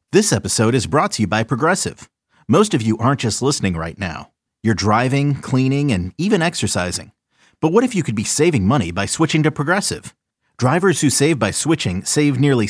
This episode is brought to you by Progressive. Most of you aren't just listening right now. You're driving, cleaning, and even exercising. But what if you could be saving money by switching to Progressive? Drivers who save by switching save nearly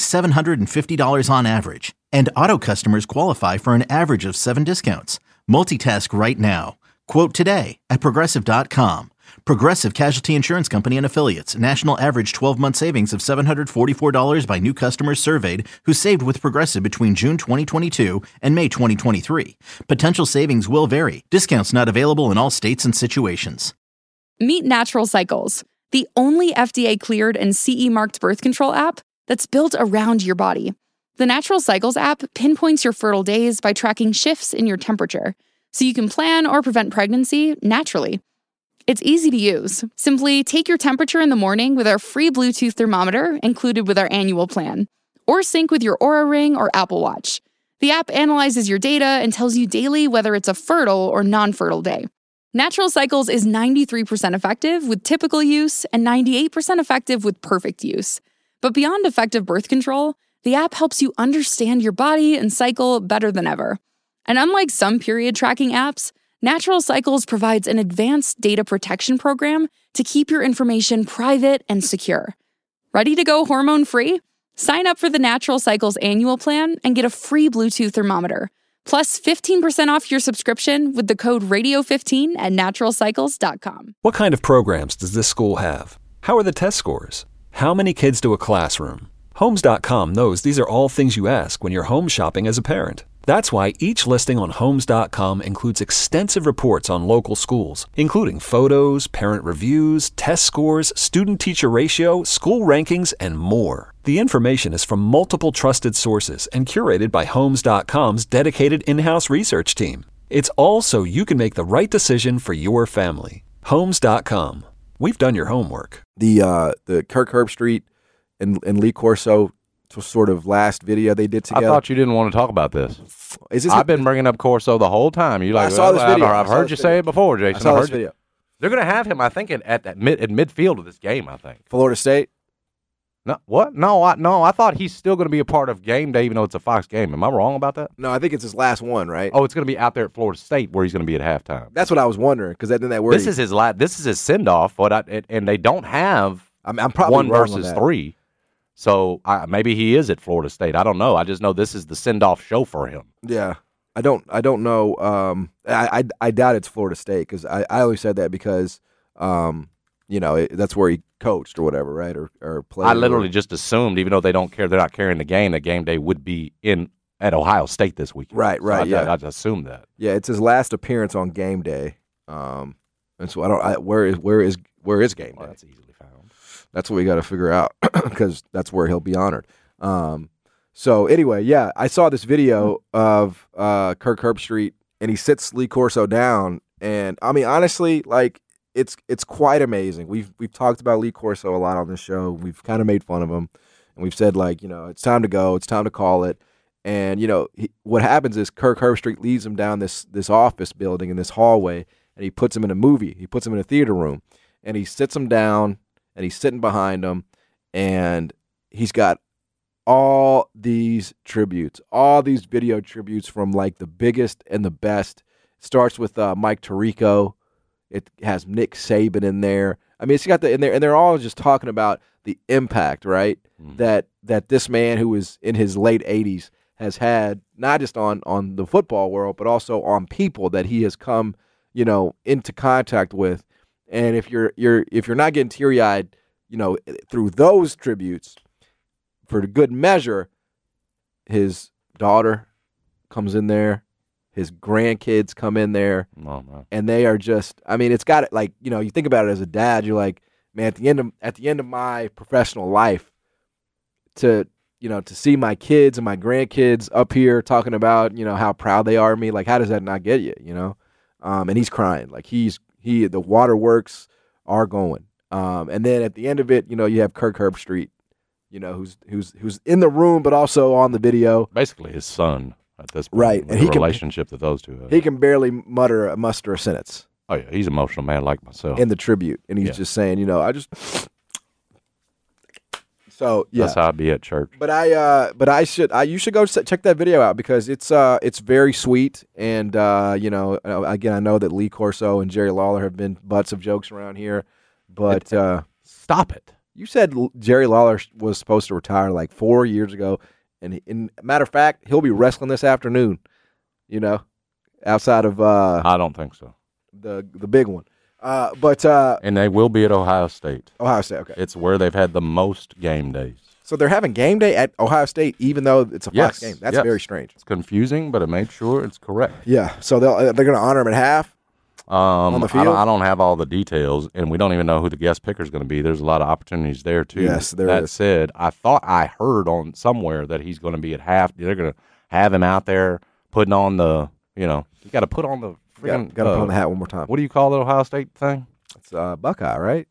$750 on average. And auto customers qualify for an average of 7 discounts. Multitask right now. Quote today at Progressive.com. Progressive Casualty Insurance Company and Affiliates. National average 12-month savings of $744 by new customers surveyed who saved with Progressive between June 2022 and May 2023. Potential savings will vary. Discounts not available in all states and situations. Meet Natural Cycles, the only FDA-cleared and CE-marked birth control app that's built around your body. The Natural Cycles app pinpoints your fertile days by tracking shifts in your temperature, so you can plan or prevent pregnancy naturally. It's easy to use. Simply take your temperature in the morning with our free Bluetooth thermometer included with our annual plan, or sync with your Oura Ring or Apple Watch. The app analyzes your data and tells you daily whether it's a fertile or non-fertile day. Natural Cycles is 93% effective with typical use and 98% effective with perfect use. But beyond effective birth control, the app helps you understand your body and cycle better than ever. And unlike some period tracking apps, Natural Cycles provides an advanced data protection program to keep your information private and secure. Ready to go hormone-free? Sign up for the Natural Cycles annual plan and get a free Bluetooth thermometer, plus 15% off your subscription with the code radio15 at naturalcycles.com. What kind of programs does this school have? How are the test scores? How many kids do a classroom? Homes.com knows these are all things you ask when you're home shopping as a parent. That's why each listing on Homes.com includes extensive reports on local schools, including photos, parent reviews, test scores, student-teacher ratio, school rankings, and more. The information is from multiple trusted sources and curated by Homes.com's dedicated in-house research team. It's all so you can make the right decision for your family. Homes.com. We've done your homework. The Kirk Herbstreit and Lee Corso sort of last video they did together. I thought you didn't want to talk about this. I've been bringing up Corso the whole time. You like? I saw this video. I've heard you say it before, Jason. I saw this video. They're going to have him, I think, at midfield of this game. I think Florida State. No, what? No, I thought he's still going to be a part of game day, even though it's a Fox game. Am I wrong about that? No, I think it's his last one, right? Oh, it's going to be out there at Florida State where he's going to be at halftime. That's what I was wondering because then that word. This is his send off, and they don't have I'm probably one wrong versus on that. 3. So maybe he is at Florida State. I don't know. I just know this is the send-off show for him. Yeah, I don't know. I doubt it's Florida State because I only said that because that's where he coached or whatever, right? Or played. I literally just assumed, even though they don't care, they're not carrying the game. That game day would be at Ohio State this weekend. Right. So Yeah, I assumed that. Yeah, it's his last appearance on game day. And so where is game day? Well, that's easily found. That's what we got to figure out because that's where he'll be honored. So anyway, yeah, I saw this video of Kirk Herbstreit, and he sits Lee Corso down, and I mean, honestly, like it's quite amazing. We've talked about Lee Corso a lot on this show. We've kind of made fun of him, and we've said like, it's time to go, it's time to call it. And what happens is Kirk Herbstreit leads him down this office building in this hallway, and he puts him in a movie. He puts him in a theater room, and he sits him down. And he's sitting behind him, and he's got all these tributes, all these video tributes from like the biggest and the best. It starts with Mike Tirico. It has Nick Saban in there. I mean, it's got in there, and they're all just talking about the impact, right? That this man who is in his late 80s has had, not just on the football world, but also on people that he has come, into contact with. And if you're not getting teary-eyed, through those tributes, for good measure, his daughter comes in there, his grandkids come in there, and they are just. I mean, it's got it. Like you think about it as a dad, you're like, man, at the end of my professional life, to see my kids and my grandkids up here talking about how proud they are of me. Like, how does that not get you? And he's crying. Like the waterworks are going. And then at the end of it, you have Kirk Herbstreit, who's in the room but also on the video. Basically his son at this point. Right. And the relationship that those two have. He can barely muster a sentence. Oh, yeah. He's an emotional man like myself. In the tribute. And he's just saying, So yeah, That's how I'd be at church. but you should go check that video out because it's very sweet. And again, I know that Lee Corso and Jerry Lawler have been butts of jokes around here, but Stop it. you said Jerry Lawler was supposed to retire like 4 years ago, and in matter of fact, he'll be wrestling this afternoon. Outside of I don't think so. the big one, but And they will be at Ohio State. Ohio State. Okay, It's where they've had the most game days. so they're having game day at Ohio State, even though it's a Fox Yes, game. That's yes. very strange. It's confusing, but I made sure it's correct. Yeah, so they're going to honor him at half. On the field? I don't have all the details, and we don't even know who the guest picker is going to be. There's a lot of opportunities there, too. Yes, there that is. said, I thought I heard on somewhere that he's going to be at half. They're going to have him out there putting on the, you got to put on the freaking. Got to put on the hat one more time. What do you call the Ohio State thing? It's Buckeye, right?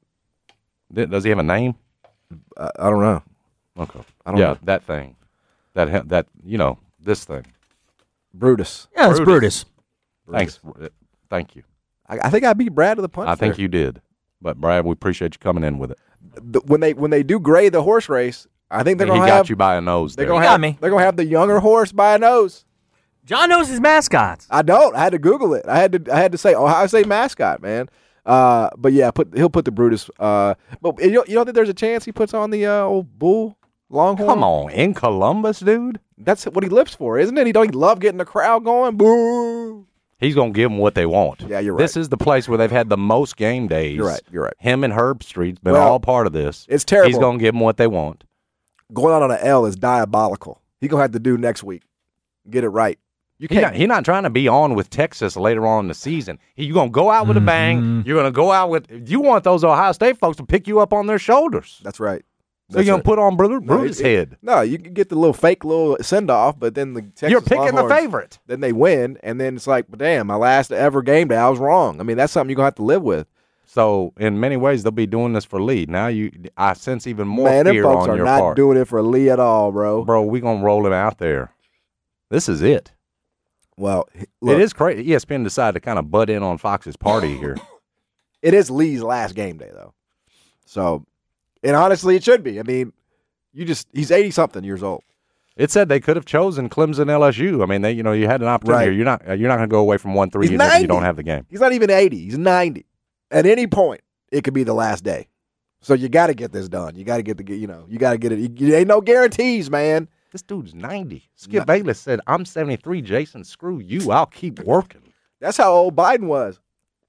Does he have a name? I don't know. Okay. I don't yeah, know. that thing. That this thing. Brutus. Yeah, it's Brutus. Thanks. Thank you. I think I beat Brad to the punch. I think there. you did. But, Brad, we appreciate you coming in with it. When they do grade the horse race, I think they're He going to got have you by a nose they're there. going He to got have me. they're going to have the younger horse by a nose. John knows his mascots. I don't. I had to Google it. I had to say Ohio State mascot, man. But yeah, he'll put the Brutus. But you don't think there's a chance he puts on the old bull Longhorn? Come on, in Columbus, dude. That's what he lives for, isn't it? He love getting the crowd going. Boo! He's going to give them what they want. Yeah, you're This right. is the place where they've had the most game days. You're right. Him and Herb Street's been Well, all part of this. it's terrible. He's going to give them what they want. Going out on an L is diabolical. He's gonna have to do next week. Get it right. You can't. He's not trying to be on with Texas later on in the season. You're going to go out with a bang. You're going to go out with – you want those Ohio State folks to pick you up on their shoulders. That's right. So you're going to put on Brutus' head. No, you can get the little fake little send off, but then the Texas You're picking the Longhorns, favorite. Then they win, and then it's like, damn, my last ever game day, I was wrong. I mean, that's something you're gonna have to live with. So in many ways, they'll be doing this for Lee. Now I sense even more Man, them fear folks on are your not part. doing it for Lee at all, bro. Bro, we're going to roll him out there. This is it. Well, look, It is crazy. ESPN decided to kind of butt in on Fox's party here. it is Lee's last game day, though. So, and honestly, it should be. I mean, he's 80-something years old. It said they could have chosen Clemson LSU. I mean, you had an opportunity. Right. You're not going to go away from 1-3 He's if 90. you don't have the game. He's not even 80. He's 90. At any point, it could be the last day. So you got to get this done. You got to get you got to get it. You ain't no guarantees, man. This dude's 90. Skip Bayless said, I'm 73. Jason, screw you. I'll keep working. That's how old Biden was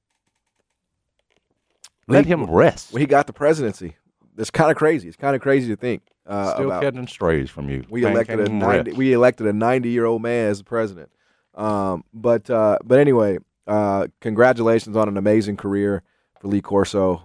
Let him rest. when he got the presidency. It's kind of crazy. It's kind of crazy to think Still about. catching strays from you. We Can't elected a him 90. rest. We elected a 90-year-old man as the president. But anyway, congratulations on an amazing career for Lee Corso.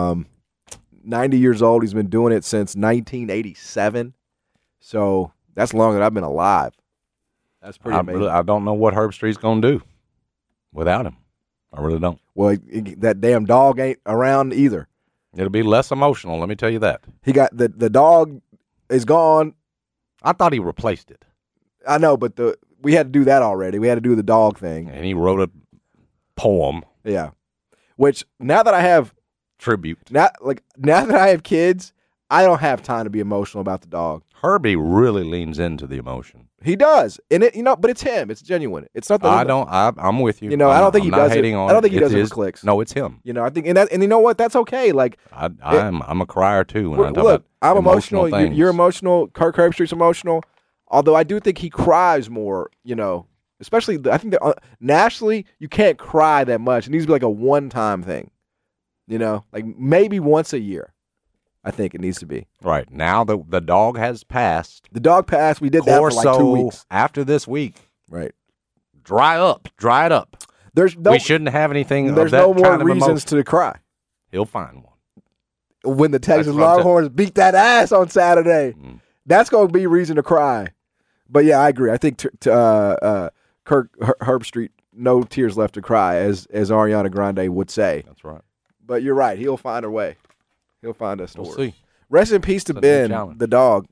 90 years old. He's been doing it since 1987. So that's longer than I've been alive. That's pretty amazing. I don't know what Herb Street's going to do without him. I really don't. Well, that damn dog ain't around either. It'll be less emotional, let me tell you that. He got the dog is gone. I thought he replaced it, I know, but we had to do that already. We had to do the dog thing. and he wrote a poem, Yeah. Which now that I have tribute. now that I have kids, I don't have time to be emotional about the dog. Herbie really leans into the emotion. He does, and but it's him. It's genuine. It's not the. I'm with you. You know, I don't think he I'm not does it. hating on I don't think he does it his for clicks. No, it's him. You know, I think, and you know what? That's okay. Like, I'm a crier too. When I talk look, about I'm emotional. things. You're emotional. Kirk Herbstreit's emotional. Although I do think he cries more. You know, especially I think that nationally you can't cry that much. It needs to be like a one-time thing. You know, like maybe once a year. I think it needs to be. Right now, the dog has passed. The dog passed. We did that for like 2 weeks. After this week, Right. dry it up. There's no. We shouldn't have anything. There's of that no more kind of reasons emotion. to cry. He'll find one. When the Texas what I'm saying. Longhorns beat that ass on Saturday, that's going to be reason to cry. But yeah, I agree. I think Kirk Herbstreit, no tears left to cry, as Ariana Grande would say. That's right. But you're right. He'll find a way. He'll find a story. We'll see. Rest in peace to It's a new Ben, challenge. the dog.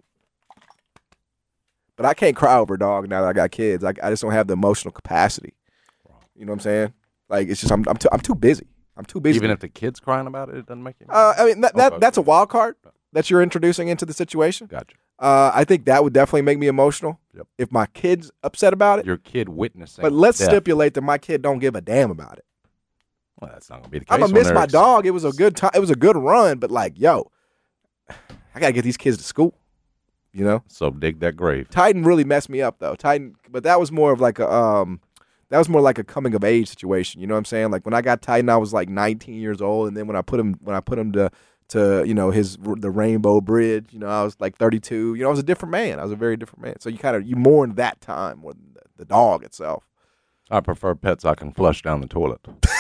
But I can't cry over a dog now that I got kids. I just don't have the emotional capacity. You know what I'm saying? Like it's just I'm too busy. I'm too busy. Even if the kid's crying about it, it doesn't make you. I mean Okay. that's a wild card. that you're introducing into the situation. Gotcha. I think that would definitely make me emotional if my kid's upset about it. Your kid witnessing. But let's death. stipulate that my kid don't give a damn about it. Well, that's not gonna be the case. I'm gonna miss my dog. It was a good time. It was a good run, but like, yo, I gotta get these kids to school. You know. So dig that grave. Titan really messed me up though. Titan, but that was more of like a that was more like a coming of age situation. You know what I'm saying? Like when I got Titan, I was like 19 years old, and then when I put him to you know the Rainbow Bridge, you know, I was like 32. You know, I was a different man. I was a very different man. So you mourn that time more than the dog itself. I prefer pets I can flush down the toilet.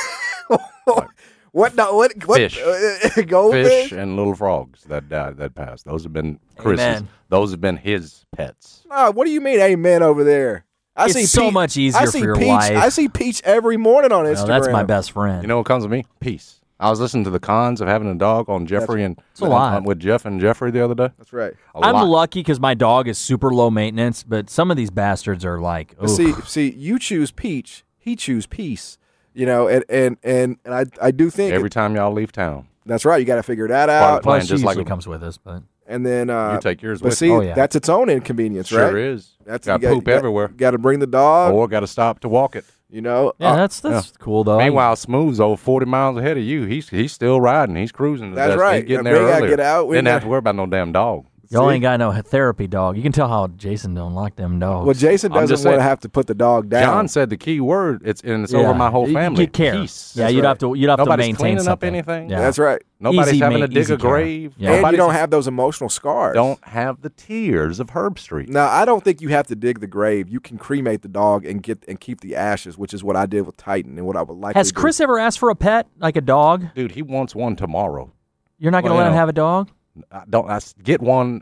What? No, what? Fish. Goldfish? Fish and little frogs that died, that passed. Those have been Chris's. Amen. Those have been his pets. What do you mean, amen over there? I It's see so Peach, much easier I for see your Peach, wife. I see Peach every morning on Instagram. No, that's my best friend. You know what comes to me? Peace. I was listening to the cons of having a dog on Jeffrey a lot. with Jeff and Jeffrey the other day. That's right. I'm lucky because my dog is super low maintenance, but some of these bastards are like, But see, you choose Peach, he choose peace. You know, and I do think Every time y'all leave town, that's right. You got to figure that Part of out. the plan, plus she just like usually comes with us, but And then you take yours but with see, you. Oh, yeah. that's its own inconvenience, Sure right? is. That's Got poop everywhere. Got to bring the dog. Or got to stop to walk it. You know. yeah, that's cool though. Meanwhile, Smooth's over 40 miles ahead of you. He's still riding. He's cruising. To That's the right. He's getting We there gotta earlier. get out. We Didn't have gotta- to worry about no damn dog. y'all See? ain't got no therapy dog. You can tell how Jason don't like them dogs. Well, Jason I'm doesn't just want to saying. have to put the dog down. John said the key word. It's Yeah. over my whole You family. get care. Peace. Yeah, That's you'd right. have to Nobody's maintain cleaning up something. anything. Yeah. That's right. Nobody's Easy having to dig easy a care. grave. Yeah. And you Nobody's- don't have those emotional scars. don't have the tears of Herb Street. No, I don't think you have to dig the grave. You can cremate the dog and keep the ashes, which is what I did with Titan and what I would like. Has Chris ever asked for a pet, like a dog? Dude, he wants one tomorrow. You're not going to Well, let him you know. have a dog? Get one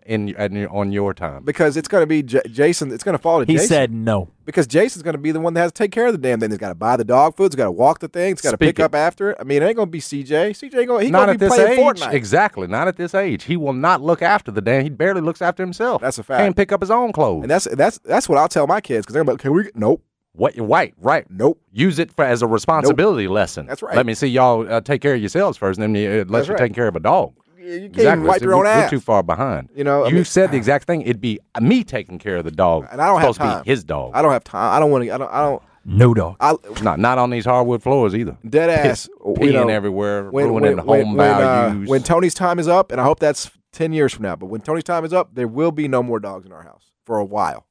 on your time. because it's going to be Jason. It's going to fall to He Jason. said no. Because Jason's going to be the one that has to take care of the damn thing. He's got to buy the dog food. He's got to walk the thing. He's got to pick Speaking- up after it. I mean, it ain't going to be CJ. CJ ain't going. He's Not going at to be this playing age. Fortnite. Exactly. Not at this age. He will not look after the damn. He barely looks after himself. That's a fact. Can't pick up his own clothes. And that's what I'll tell my kids because they're like, can we? Nope. What? Right. Nope. Use it as a responsibility lesson. That's right. Let me see y'all take care of yourselves first, and then unless That's you're right. taking care of a dog. You can't even wipe See, your own we're ass. too far behind. You know, I you mean- have the exact thing. It'd be me taking care of the dog. And I don't have supposed to time. be his dog. I don't have time. I don't want to. I don't. No dog. Not on these hardwood floors either. Dead ass. Peeing everywhere, ruining home values. When Tony's time is up, and I hope that's 10 years from now, but when Tony's time is up, there will be no more dogs in our house for a while.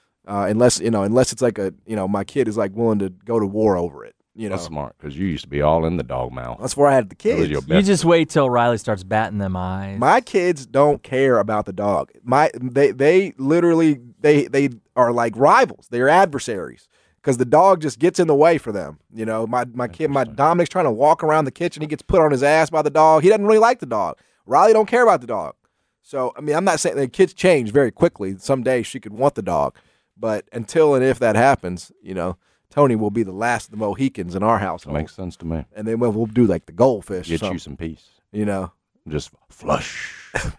Unless it's like my kid is like willing to go to war over it. That's smart because you used to be all in the dog mouth. That's where I had the That was kids. your You best. just wait till Riley starts batting them eyes. My kids don't care about the dog. They literally they are like rivals. They are adversaries because the dog just gets in the way for them. You know, my Dominic's trying to walk around the kitchen. He gets put on his ass by the dog. He doesn't really like the dog. Riley don't care about the dog. So I mean, I'm not saying the kids change very quickly. Someday she could want the dog, but until and if that happens, Tony will be the last of the Mohicans in our household. Makes sense to me. And then we'll do like the goldfish. or Get something, you some peace. Just flush.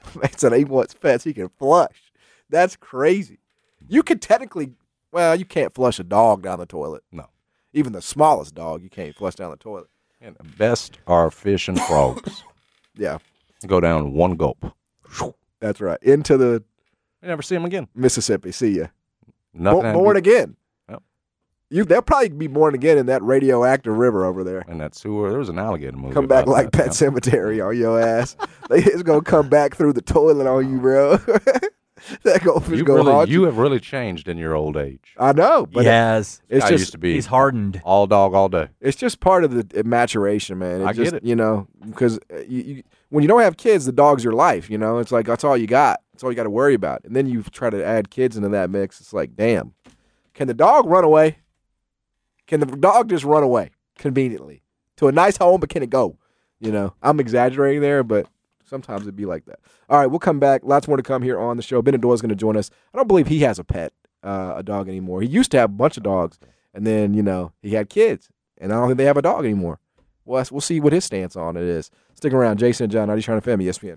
So he wants pets he can flush. That's crazy. You could technically, you can't flush a dog down the toilet. No. Even the smallest dog, you can't flush down the toilet. And the best are fish and frogs. Yeah, Go down one gulp. that's right. Into the You never see them again. Mississippi. See ya. Nothing. Born again. Yep. They'll probably be born again in that radioactive river over there. In that sewer, there was an alligator movie. Come back about like that, Pet Cemetery on your ass. It's gonna come back through the toilet on you, bro. That goldfish go hard. You have really changed in your old age. I know, but yes. it's I just used to be He's hardened. all dog all day. it's just part of the maturation, man. I get it. Because when you don't have kids, the dog's your life. It's like that's all you got. That's all you got to worry about. And then you try to add kids into that mix. It's like, damn, can the dog run away? Can the dog just run away conveniently to a nice home, but can it go? I'm exaggerating there, but sometimes it'd be like that. All right, we'll come back. Lots more to come here on the show. Benador is going to join us. I don't believe he has a pet, a dog anymore. He used to have a bunch of dogs, and then, he had kids, and I don't think they have a dog anymore. We'll see what his stance on it is. Stick around. Jason and John, 90 Trying to FM, ESPN.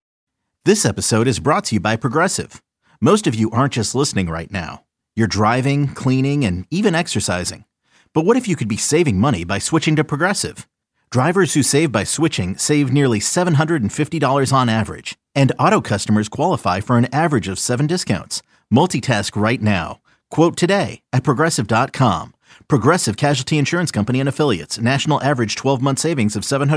This episode is brought to you by Progressive. Most of you aren't just listening right now. You're driving, cleaning, and even exercising. But what if you could be saving money by switching to Progressive? Drivers who save by switching save nearly $750 on average. And Auto customers qualify for an average of 7 discounts. Multitask right now. Quote today at Progressive.com. Progressive Casualty Insurance Company and Affiliates. National average 12-month savings of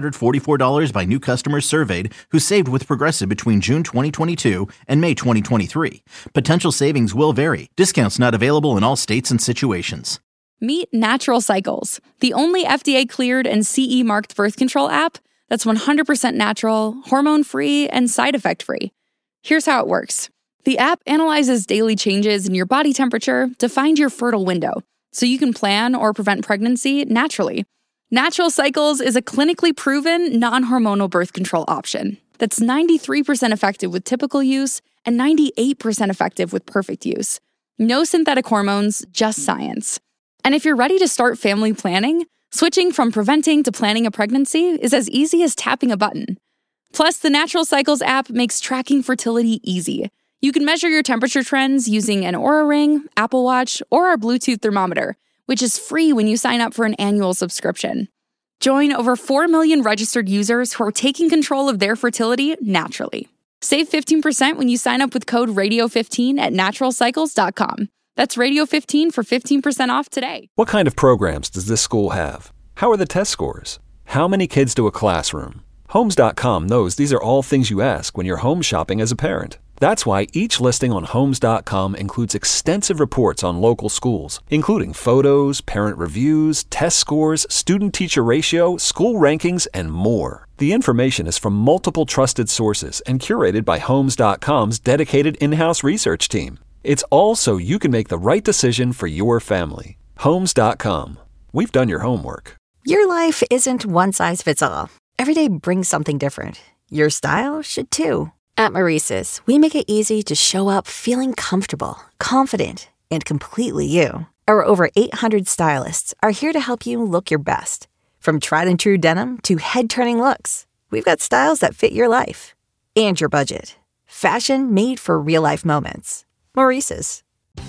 $744 by new customers surveyed who saved with Progressive between June 2022 and May 2023. Potential savings will vary. Discounts not available in all states and situations. Meet Natural Cycles, the only FDA-cleared and CE-marked birth control app that's 100% natural, hormone-free, and side effect-free. Here's how it works. The app analyzes daily changes in your body temperature to find your fertile window, so you can plan or prevent pregnancy naturally. Natural Cycles is a clinically proven, non-hormonal birth control option that's 93% effective with typical use and 98% effective with perfect use. No synthetic hormones, just science. And if you're ready to start family planning, switching from preventing to planning a pregnancy is as easy as tapping a button. Plus, the Natural Cycles app makes tracking fertility easy. You can measure your temperature trends using an Oura Ring, Apple Watch, or our Bluetooth thermometer, which is free when you sign up for an annual subscription. Join over 4 million registered users who are taking control of their fertility naturally. Save 15% when you sign up with code RADIO15 at naturalcycles.com. That's Radio15 for 15% off today. What kind of programs does this school have? How are the test scores? How many kids do a classroom? Homes.com knows these are all things you ask when you're home shopping as a parent. That's why each listing on Homes.com includes extensive reports on local schools, including photos, parent reviews, test scores, student-teacher ratio, school rankings, and more. The information is from multiple trusted sources and curated by Homes.com's dedicated in-house research team. It's all so you can make the right decision for your family. Homes.com. We've done your homework. Your life isn't one size fits all. Every day brings something different. Your style should too. At Maurice's, we make it easy to show up feeling comfortable, confident, and completely you. Our over 800 stylists are here to help you look your best. From tried and true denim to head-turning looks, we've got styles that fit your life and your budget. Fashion made for real-life moments. Maurice's.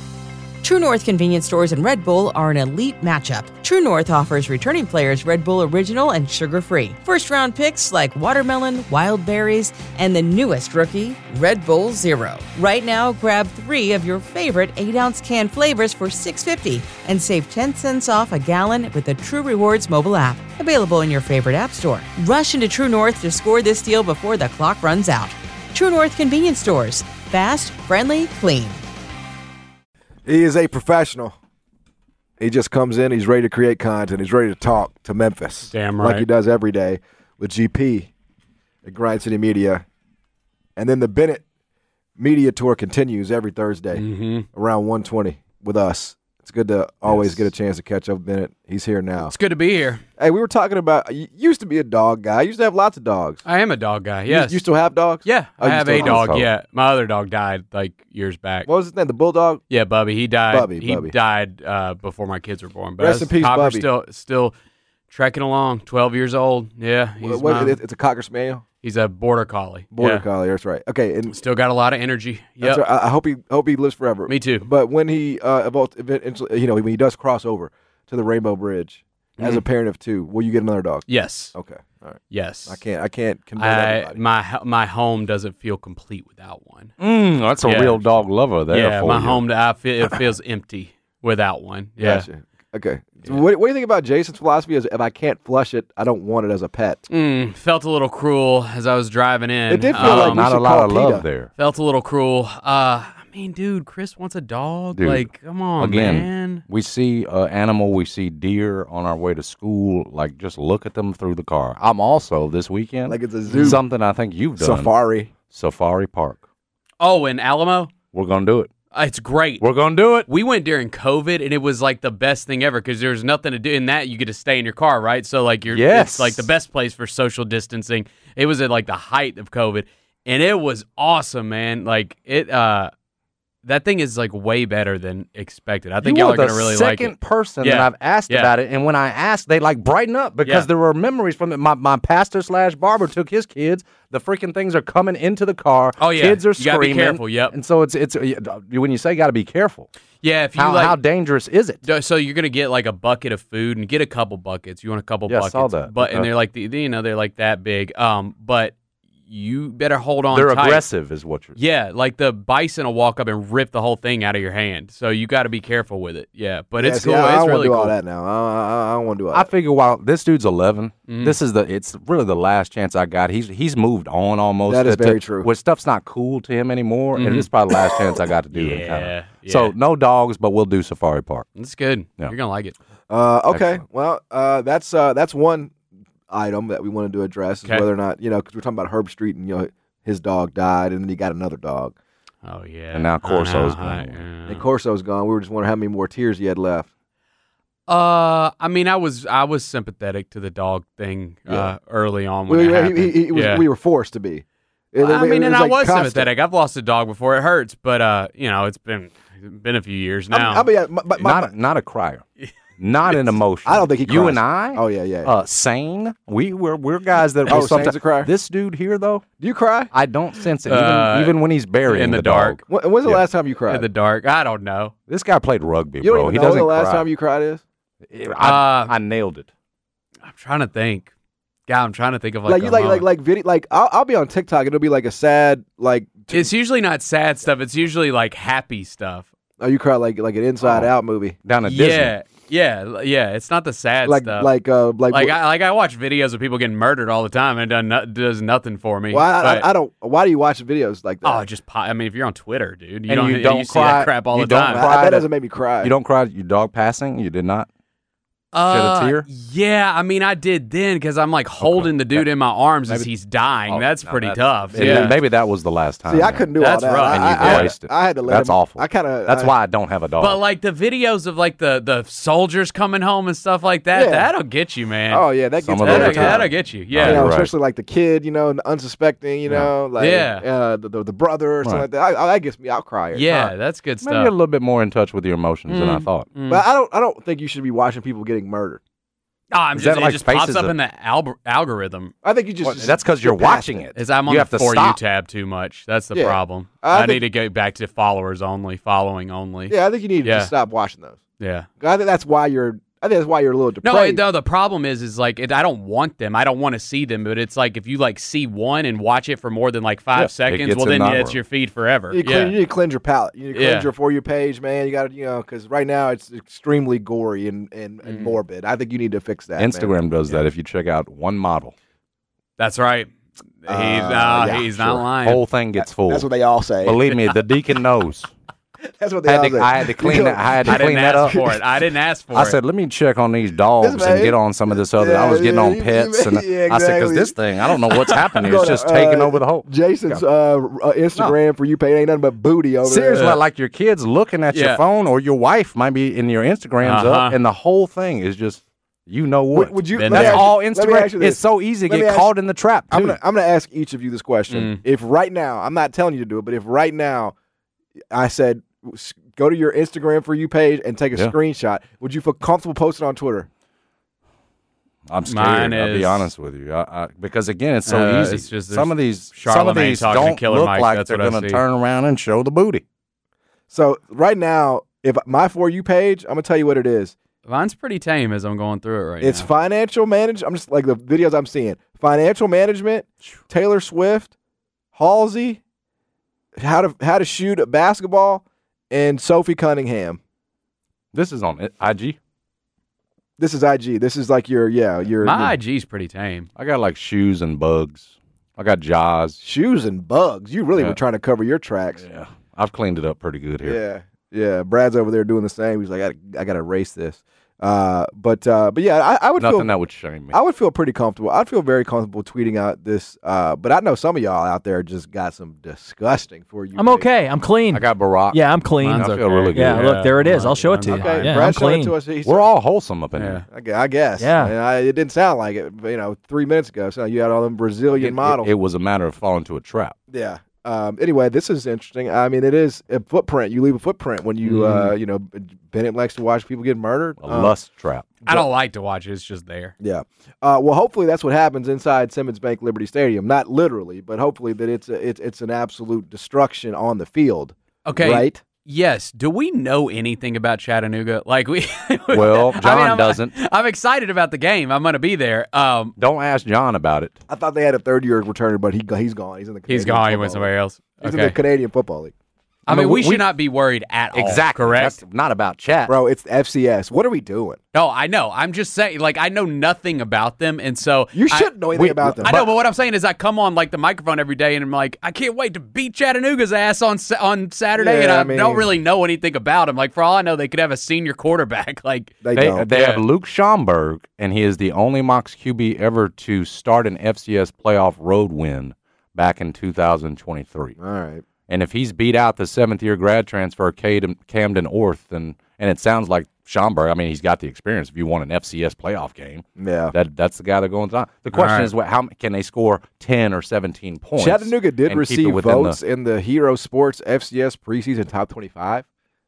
True North convenience stores and Red Bull are an elite matchup. True North offers returning players Red Bull Original and sugar-free. First-round picks like watermelon, wild berries, and the newest rookie, Red Bull Zero. Right now, grab 3 of your favorite 8-ounce can flavors for $6.50 and save 10 cents off a gallon with the True Rewards mobile app. Available in your favorite app store. Rush into True North to score this deal before the clock runs out. True North convenience stores. Fast, friendly, clean. He is a professional. He just comes in, he's ready to create content, he's ready to talk to Memphis. Damn right. Like he does every day with GP at Grind City Media. And then the Bennett Media Tour continues every Thursday around 1:20 with us. It's good to always get a chance to catch up with Bennett. He's here now. It's good to be here. Hey, we were talking about, you used to be a dog guy. You used to have lots of dogs. I am a dog guy, yes. You still have dogs? Yeah, Oh, I you have still a dog, yeah. My other dog died like years back. What was his name, the Bulldog? Yeah, Bubby. He died. Bubby. He died before my kids were born. But Rest in peace, Copper's Bubby. still trekking along, 12 years old. Yeah, It's a Cocker Spaniel? he's a border collie. Border Collie, that's right. Okay, and Still got a lot of energy. that's Yep. right. I hope he lives forever. Me too. But when he eventually, when he does cross over to the Rainbow Bridge as a parent of 2, will you get another dog? Yes. Okay, all right. Yes. I can't convert everybody. My home doesn't feel complete without one. That's a Yeah. real dog lover there. Yeah, for my you. home it feels empty without one. Yeah. Gotcha. Okay. So what do you think about Jason's philosophy? Is if I can't flush it, I don't want it as a pet. Felt a little cruel as I was driving in. It did feel like we Not a should lot call of PETA. love there. Felt a little cruel. I mean, dude, Chris wants a dog. Dude, like, come on, Again, man. we see animal, we see deer on our way to school. Like, just look at them through the car. I'm also this weekend. Like it's a zoo. Something I think you've done. Safari Park. Oh, in Alamo? We're gonna do it. It's great. We're gonna do it. We went during COVID, and it was like the best thing ever because there's nothing to do. In that, you get to stay in your car, right? So, like, it's like the best place for social distancing. It was at like the height of COVID, and it was awesome, man. Like that thing is like way better than expected. I think y'all are gonna really like it. Second person Yeah. that I've asked Yeah. about it, and when I asked, they like brighten up because Yeah. there were memories from it. My pastor / barber took his kids. The freaking things are coming into the car. Oh, yeah. Kids are You gotta be screaming. careful, yep. And so it's when you say got to be careful. Yeah, if you How dangerous is it? So you're gonna get like a bucket of food and get a couple buckets. You want a couple Yeah, I buckets, saw that. but and Okay. they're like they're like that big. But you better hold on They're tight. aggressive is what you're saying. Yeah, like the bison will walk up and rip the whole thing out of your hand. So you got to be careful with it. Yeah, but it's cool. I It's don't really want to do cool. all that now. I don't want to do all I that. figure while this dude's 11, it's really the last chance I got. He's moved on almost. That is very true. Where stuff's not cool to him anymore, and it's probably the last chance I got to do it. Yeah, yeah. So no dogs, but we'll do Safari Park. It's good. Yeah. You're gonna like it. Okay, Excellent. well, that's one item that we wanted to address is Okay. whether or not, because we're talking about Herb Street and, his dog died and then he got another dog. Oh yeah. And now Corso's gone. gone. And Corso's gone. We were just wondering how many more tears he had left. I mean, I was sympathetic to the dog thing early on when We, it happened. we were forced to be. I mean, and I like was constant. sympathetic. I've lost a dog before. It hurts, but it's been a few years now. I mean, Not a crier. Not an emotion. I don't think he You cries. and I? Oh, yeah. Sane. We're guys that Oh, will Sane's sometimes a crier? This dude here though, Do you cry? I don't sense it. Even when he's burying in the the dark. dog. When's the Yeah. last time you cried? In the dark. I don't know. This guy played rugby, you don't bro. even He know doesn't the last cry. time you cried is? I nailed it. I'm trying to think. God, I'm trying to think of Like you a moment. like video I'll be on TikTok and it'll be like a sad It's usually not sad stuff. It's usually like happy stuff. oh you cry like an Inside Out movie. Down at Disney. Yeah. It's not the sad Like stuff. I I watch videos of people getting murdered all the time, and it does nothing for me. well, But- I don't. Why do you watch videos like that? Oh, just I mean, if you're on Twitter, dude, you And don't you don't see cry- that crap all you the don't time. cry. that doesn't make me cry. You don't cry at your dog passing? You did not? Shed a tear? Yeah, I mean, I did then because I'm like holding the dude in my arms as he's dying. Oh, that's no, pretty tough. And Yeah, maybe that was the last time. See, I then. couldn't do That's all that. rough. And I- you voiced it. I had to let That's him. awful. I kind of. That's why I don't have a dog. But like the videos of like the soldiers coming home and stuff like that, Yeah. that'll get you, man. Oh yeah, that Some gets of me those every are time. That'll get you. Yeah. You're right. Especially like the kid, and unsuspecting, like Yeah. the brother or something Right. like that. That gets me. I'll cry. every Yeah, time. that's good Maybe you're a stuff. little bit more in touch with your emotions than I thought. But I don't think you should be watching people getting murdered. Oh, Is that it like just pops faces up of- in the algorithm. I think you just. Well, that's because you're get past watching it. Is I'm on You the have to For You stop. tab too much. That's the Yeah. problem. I I think- need to get back to followers only, following only. Yeah, I think you need to Yeah. just stop watching those. Yeah. I think that's why you're. I think that's why you're a little No, depraved. no. The problem is like I don't want them. I don't want to see them. But it's like if you like see one and watch it for more than like 5 Yeah, it seconds, gets well in then the it's your feed forever. You Yeah. need to cleanse your palate. You need to cleanse Yeah. your For You page, man. You got to, because right now it's extremely gory and Mm. morbid. I think you need to fix that. man. Instagram does that if you check out one model. That's right. yeah, He's sure. not lying. Whole thing gets full. That's what they all say. Believe me, the deacon knows. That's what they all say. I had to clean that. I had to I clean didn't that ask up. for it. I didn't ask for I it. said, let me check on these dogs Listen, and man. get on some of this other. Yeah, I was getting on you- pets, and yeah, I said, because exactly. this thing, I don't know what's happening. Go It's to, just taking over the whole. Jason's Instagram For You page ain't nothing but booty over Seriously, there. like your kids looking at your Yeah. phone, or your wife might be in your Instagrams up, Uh-huh. and the whole thing is just, what? Would you? Been let me there. That's ask you- all let me Instagram. ask you this. It's so easy to Let me get ask- caught in the trap. I'm Too. gonna ask each of you this question. If right now, I'm not telling you to do it, but if right now I said go to your Instagram For You page and take a Yeah. screenshot, would you feel comfortable posting on Twitter? I'm scared. Mine I'll be is- honest with you, because again, it's so easy. it's just some of these Charlemagne talking to don't Killer look Mike, like that's they're what I going to see. turn around and show the booty. So right now, if my For You page, I'm gonna tell you what it is. Mine's pretty tame as I'm going through it right It's now. financial management. I'm just like the videos I'm seeing. Financial management, Taylor Swift, Halsey, how to shoot a basketball, and Sophie Cunningham. This is on IG. This is IG. This is like your My IG's pretty tame. I got like shoes and bugs. I got Jaws. shoes and bugs. You really Yeah. were trying to cover your tracks. Yeah, I've cleaned it up pretty good here. Yeah. Brad's over there doing the same. He's like, I got to erase this. But yeah, I would Nothing feel that would shame me. I would feel pretty comfortable. I'd feel very comfortable tweeting out this. But I know some of y'all out there just got some disgusting For You. I'm page. okay. I'm clean. I got Barack. Yeah, I'm clean. I Mine's feel okay. really good. Yeah, look, there it is. I'll show it to you. Okay, Yeah, Brad I'm showed it clean. to us. He's- We're all wholesome up in Yeah. here. I guess. Yeah. And it didn't sound like it. But, 3 minutes ago, so you had all them Brazilian models. It was a matter of falling into a trap. Yeah. Anyway, this is interesting. I mean, it is a footprint. You leave a footprint when you, Bennett likes to watch people get murdered. A lust trap. I don't like to watch it. It's just there. Yeah. Well, hopefully that's what happens inside Simmons Bank Liberty Stadium. Not literally, but hopefully that it's an absolute destruction on the field. Okay. Right? Yes. Do we know anything about Chattanooga? Like Well, John doesn't. I'm excited about the game. I'm going to be there. Don't ask John about it. I thought they had a third-year returner, but he's gone. He's in the Canadian He's gone. He Football went somewhere else. He's in the Canadian Football League. I mean, we should not be worried at all. Exactly. Correct? That's not about chat. Bro, it's FCS. What are we doing? No, I know. I'm just saying, like, I know nothing about them, and so You shouldn't know anything about them. I know, but what I'm saying is, I come on like the microphone every day, and I'm like, I can't wait to beat Chattanooga's ass on Saturday, and I don't really know anything about them. Like, for all I know, they could have a senior quarterback. Like They have Luke Schomburg, and he is the only Mocs QB ever to start an FCS playoff road win back in 2023. All right. And if he's beat out the 7th-year grad transfer, Camden Orth, and it sounds like Schomburg, I mean, he's got the experience. If you want an FCS playoff game, that's the guy they're going to. The question is, how can they score 10 or 17 points? Chattanooga did receive votes in the Hero Sports FCS preseason top 25.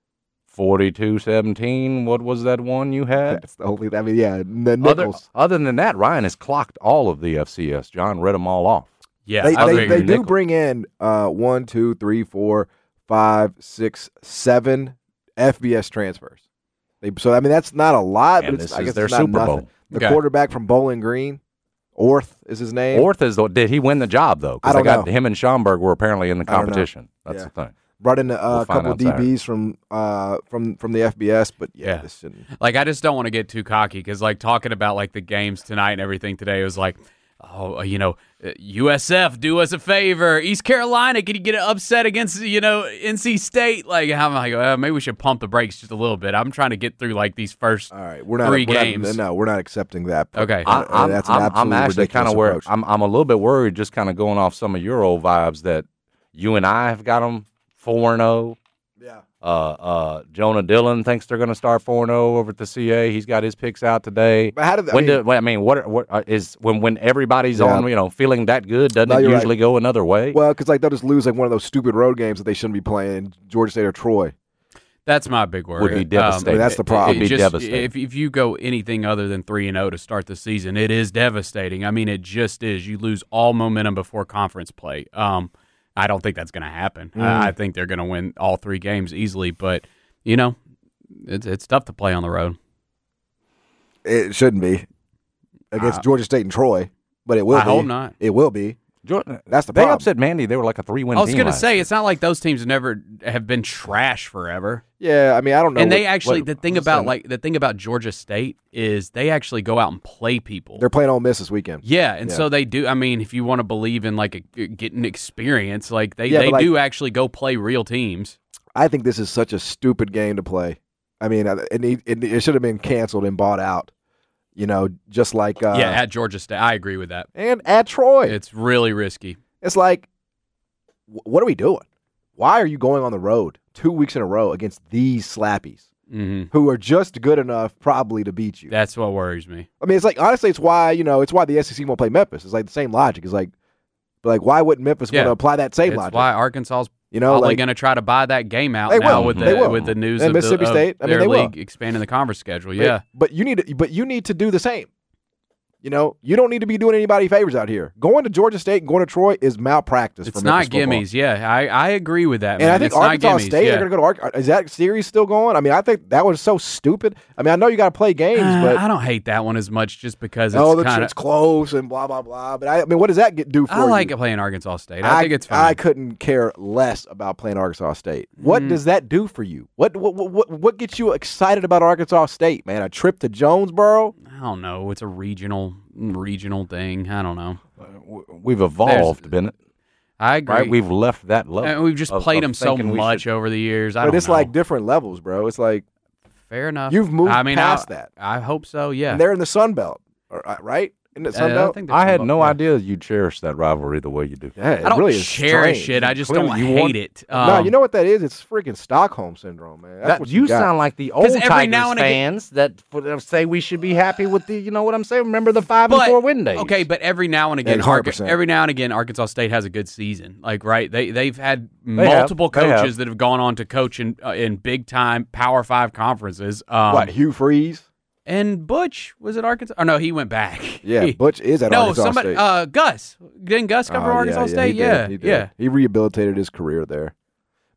42-17. What was that one you had? That's the only. I mean, yeah, the Nichols. Other than that, Ryan has clocked all of the FCS. John read them all off. Yeah, they do bring in 1, 2, 3, 4, 5, 6, 7 FBS transfers. So I mean that's not a lot, and but this I is guess their it's not Super nothing. Bowl. The quarterback from Bowling Green, Orth is his name. Orth did he win the job though? I don't know. Him and Schomburg were apparently in the competition. That's the thing. Brought in a couple of DBs from the FBS, but this shouldn't. Like, I just don't want to get too cocky because, like, talking about like the games tonight and everything today was like, USF, do us a favor. East Carolina, can you get an upset against, NC State? Like, I'm like, maybe we should pump the brakes just a little bit. I'm trying to get through, like, these first three games. We're not accepting that. Okay. I'm actually kind of worried. I'm a little bit worried just kind of going off some of your old vibes that you and I have got them 4-0. Yeah. Jonah Dillon thinks they're going to start 4-0 over at the CA. He's got his picks out today. But how did when everybody's on, feeling that good, doesn't it usually go another way? Well, because they'll just lose like one of those stupid road games that they shouldn't be playing in Georgia State or Troy. That's my big worry. Would be devastating. That's the problem. It'd be devastating. If you go anything other than 3-0 to start the season, it is devastating. I me't just is. You lose all momentum before conference play. I don't think that's going to happen. I think they're going to win all 3 games easily, but it's tough to play on the road. It shouldn't be against Georgia State and Troy, but it will be. I hope not. It will be. That's the problem. They upset Mandy. They were like a 3-win team. I was going to say, it's not like those teams never have been trash forever. Yeah, I mean, I don't know. And the thing about Georgia State is they actually go out and play people. They're playing Ole Miss this weekend. Yeah, and so they do. I mean, if you want to believe in like getting experience, like they do actually go play real teams. I think this is such a stupid game to play. I mean, it should have been canceled and bought out. Just like at Georgia State, I agree with that. And at Troy, it's really risky. It's like, what are we doing? Why are you going on the road 2 weeks in a row against these slappies who are just good enough probably to beat you? That's what worries me. I mean, it's like honestly, it's why the SEC won't play Memphis. It's like the same logic. It's like why wouldn't Memphis want to apply that same logic? That's why Arkansas's probably going to try to buy that game out now with the news and Mississippi State. I mean, their league expanding the conference schedule. Yeah, but you need to do the same. You don't need to be doing anybody favors out here. Going to Georgia State and going to Troy is malpractice. It's not gimmies. Yeah, I agree with that. And man. I think Arkansas State are going to go to Is that series still going? I mean, I think that was so stupid. I mean, I know you got to play games, but I don't hate that one as much just because it's close and blah blah blah. But I mean, what does that do for you? I like playing Arkansas State. I think it's fine. I couldn't care less about playing Arkansas State. What does that do for you? What gets you excited about Arkansas State, man? A trip to Jonesboro? I don't know. It's a regional thing. I don't know. We've evolved, Bennett. I agree. Right? We've left that level. And we've just played them so much over the years. But it's like different levels, bro. It's like fair enough. You've moved past that. I hope so. Yeah. And they're in the Sun Belt, right? In the Sun Belt. I had no idea you cherished that rivalry the way you do. Yeah, I don't really cherish it. I just don't hate it. No, you know what that is? It's freaking Stockholm syndrome, man. That's what you sound like the old Tigers fans that say we should be happy with the. You know what I'm saying? Remember the 5 and 4 win days. Okay, but every now and again, Arkansas State has a good season. Like they've had multiple coaches that have gone on to coach in big time Power 5 conferences. Hugh Freeze? And Butch was at Arkansas. Oh no, he went back. Yeah, Butch is at Arkansas State. Gus. Didn't Gus come from Arkansas State? He did. He rehabilitated his career there.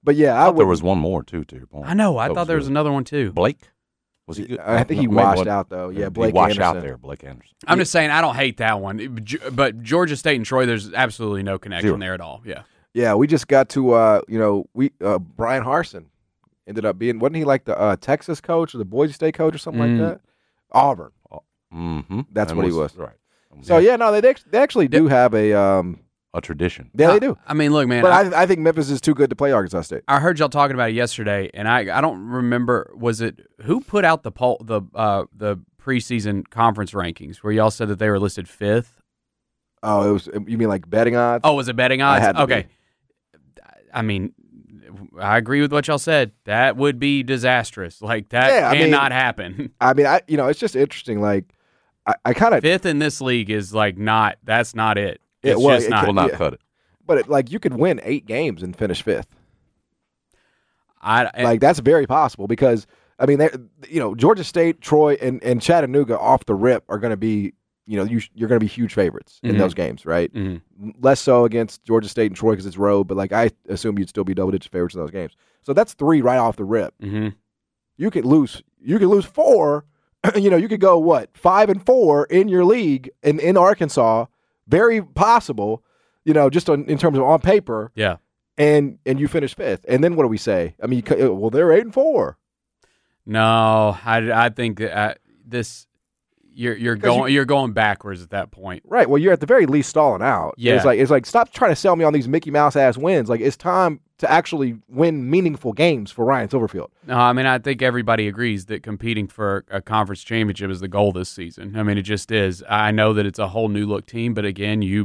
But yeah, I thought there was one more too. To your point, I know. I thought there was another one too. Blake. Was he good? I think he washed out though. Yeah, Blake washed Anderson. out there. Blake Anderson. I'm just saying I don't hate that one, but Georgia State and Troy, there's absolutely no connection there at all. Yeah. Yeah, we just got to Brian Harsin ended up being, wasn't he like the Texas coach or the Boise State coach or something like that? Auburn. Mm-hmm. That's what he was. Right. So yeah, no, they actually do have a tradition. Yeah, they do. I mean, look, man. But I think Memphis is too good to play Arkansas State. I heard y'all talking about it yesterday, and I don't remember. Was it who put out the preseason conference rankings where y'all said that they were listed 5th? Oh, it was. You mean like betting odds? Oh, was it betting odds? Okay. I mean, I agree with what y'all said. That would be disastrous. Like that cannot happen. I mean, it's just interesting. Like, I kind of 5th in this league is like not. That's not it. It's just not. Will not cut it. But you could win 8 games and finish 5th. That's very possible because I mean, Georgia State, Troy, and Chattanooga off the rip are going to be. You're going to be huge favorites in those games, right? Mm-hmm. Less so against Georgia State and Troy because it's road, but I assume you'd still be double-digit favorites in those games. So that's 3 right off the rip. Mm-hmm. You could lose 4. You could go 5-4 in your league in Arkansas. Very possible. Just in terms of on paper. Yeah. And you finish 5th, and then what do we say? I mean, they're 8-4. No, I think that this. You're going backwards at that point, right? Well, you're at the very least stalling out. Yeah, it's like stop trying to sell me on these Mickey Mouse ass wins. Like it's time to actually win meaningful games for Ryan Silverfield. No, I mean I think everybody agrees that competing for a conference championship is the goal this season. I mean it just is. I know that it's a whole new look team, but again, you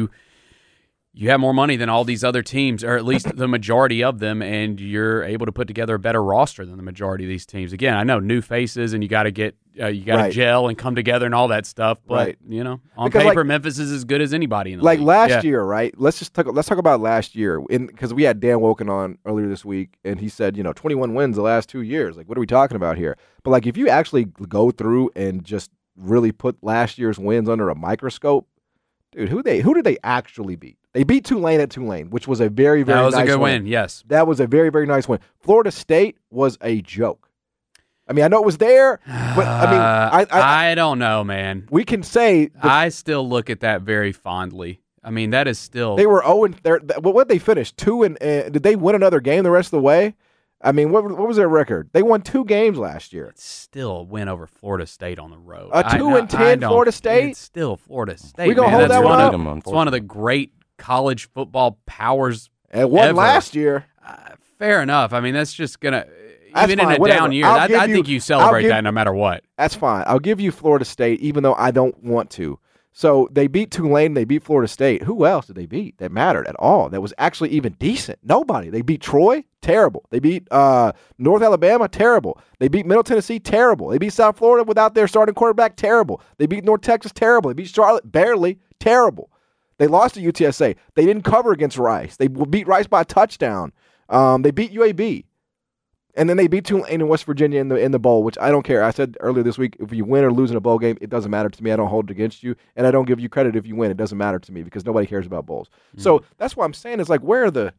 have more money than all these other teams, or at least the majority of them, and you're able to put together a better roster than the majority of these teams. Again, I know new faces, and you got to get to gel and come together and all that stuff. But on paper, Memphis is as good as anybody in the league. Last year, right? Let's talk about last year, because we had Dan Woken on earlier this week, and he said 21 wins the last 2 years. Like, what are we talking about here? But if you actually go through and just really put last year's wins under a microscope, dude, who did they actually beat? They beat Tulane at Tulane, which was a very, very nice win. That was a good win, yes. That was a very, very nice win. Florida State was a joke. I mean, I know it was there, but I mean, I don't know, man. We can say I still look at that very fondly. I mean, that is still they were 0-3. What did they finish? 2 and did they win another game the rest of the way? I mean, what was their record? They won 2 games last year. It's still a win over Florida State on the road. A 2-10 Florida State. It's still Florida State. We gonna hold that one up. It's one of the great college football powers. It won last year. Fair enough. I mean, that's just gonna even in a down year. I think you celebrate that no matter what. That's fine. I'll give you Florida State, even though I don't want to. So they beat Tulane, they beat Florida State. Who else did they beat that mattered at all? That was actually even decent. Nobody. They beat Troy, terrible. They beat North Alabama, terrible. They beat Middle Tennessee, terrible. They beat South Florida without their starting quarterback, terrible. They beat North Texas, terrible. They beat Charlotte, barely, terrible. They lost to UTSA. They didn't cover against Rice. They beat Rice by a touchdown. They beat UAB. And then they beat Tulane in West Virginia in the bowl, which I don't care. I said earlier this week, if you win or lose in a bowl game, it doesn't matter to me. I don't hold it against you, and I don't give you credit if you win. It doesn't matter to me because nobody cares about bowls. Mm. So that's what I'm saying is where's the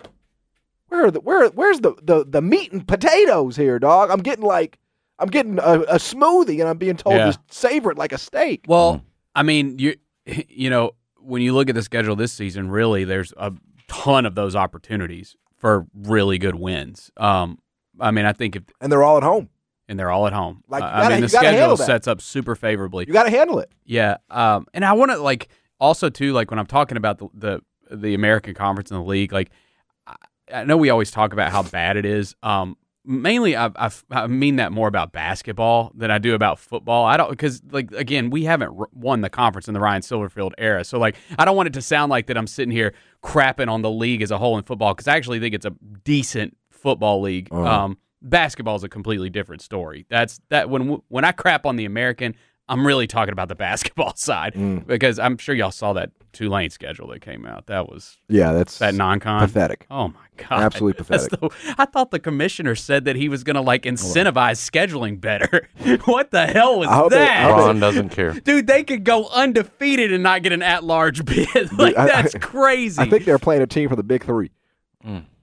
meat and potatoes here, dog? I'm getting a smoothie and I'm being told to savor it like a steak. Well, I mean, you know, when you look at the schedule this season, really, there's a ton of those opportunities for really good wins. I mean, I think and they're all at home. And they're all at home. The schedule sets up super favorably. You got to handle it. Yeah. And I want to also too, when I'm talking about the American Conference and the league, I know we always talk about how bad it is. Mainly, I mean that more about basketball than I do about football. I don't because again, we haven't won the conference in the Ryan Silverfield era, so I don't want it to sound like that I'm sitting here crapping on the league as a whole in football because I actually think it's a decent football league. Basketball is a completely different story. That's when I crap on the American, I'm really talking about the basketball side because I'm sure y'all saw that Tulane schedule that came out. That was that non-con. Pathetic. Oh my god, absolutely pathetic. I thought the commissioner said that he was going to incentivize scheduling better. What the hell was that? Ron doesn't care, dude. They could go undefeated and not get an at-large bid. That's crazy. I think they're playing a team for the Big Three.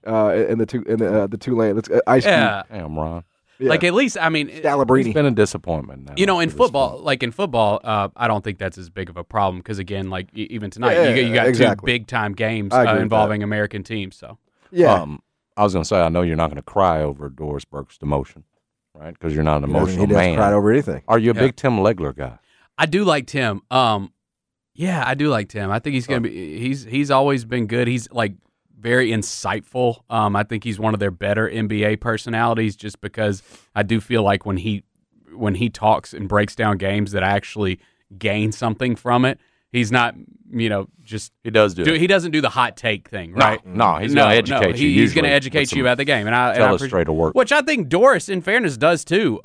in the Tulane. Let's Ice Cube. Yeah. Damn, Ron. Yeah. Like at least I mean, Scalabrini. It's been a disappointment now. in football, I don't think that's as big of a problem because again, like even tonight, Yeah, you got exactly. two big time games I agree with involving American teams. So Yeah. I was going to say, I know you're not going to cry over Doris Burke's demotion, right? Because you're not an emotional he doesn't man. cry over anything. Are you a big Tim Legler guy? I do like Tim. Yeah, I do like Tim. I think he's gonna be. He's always been good. He's like very insightful. I think he's one of their better NBA personalities, just because I do feel like when he talks and breaks down games, that I actually gain something from it. He's not, just he doesn't do the hot take thing, right? No, he's going to educate you. He's going to educate you about the game, and I tell us appreciate- straight to work. which I think Doris, in fairness, does too.